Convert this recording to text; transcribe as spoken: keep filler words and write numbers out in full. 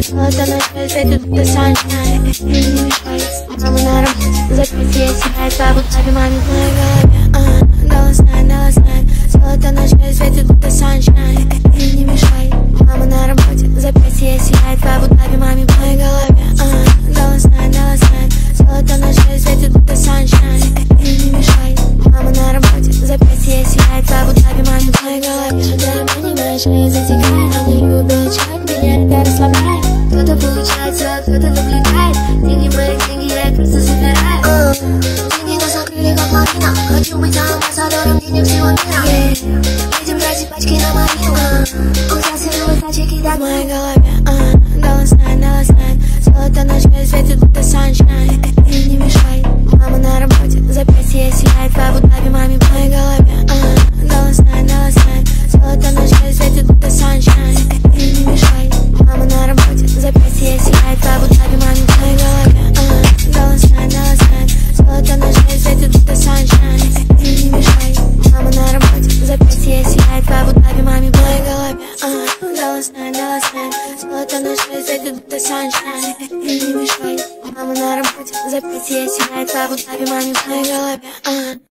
Золото ночной светит, будто sunshine. Не мешай, мама на работе, запись я сияет в Абу-Даби, маме в моей голове. А, голосная, голосная. Золото ночной светит, будто sunshine. Не мешай, мама на работе, запись я сияет в Абу-Даби, маме в моей голове. А, голосная, голосная. Золото ночной светит, будто sunshine. Не мешай, мама на работе, запись я сияет в Абу-Даби, маме в моей голове. Что ты понимаешь, шея затекает, она любит чат, меня это расслабляет. Кто-то получается, кто-то наблюдает. Деньги мои, деньги я просто собираю. uh, Деньги нас накрыли как лавина. Хочу быть амбассадором денег всего мира. yeah. Едем тратить пачки на марину. uh, Ужасные удачи кидать в моей голове. uh, Голосная, голосная. Золото ночной светит, будто sunshine. И не мешай, мама на работе, запястье сияет в Абу-Даби, маме в моей голове. uh, Голосная, голосная. Золото ночной светит, будто sunshine. И не мешай, мама на работе, запястье сияет в Абу-Даби, маме в моей голове. uh, Голосная, голосная. Золото ночной светит, будто sunshine. И не мешай, мама на работе, запястье сияет в Абу-Даби, маме в моей голове. uh, Голосная, голосная. Золото ночной светит, будто sunshine. И не мешай, мама на работе, запястье сияет в Абу-Даби, маме в моей голове. uh.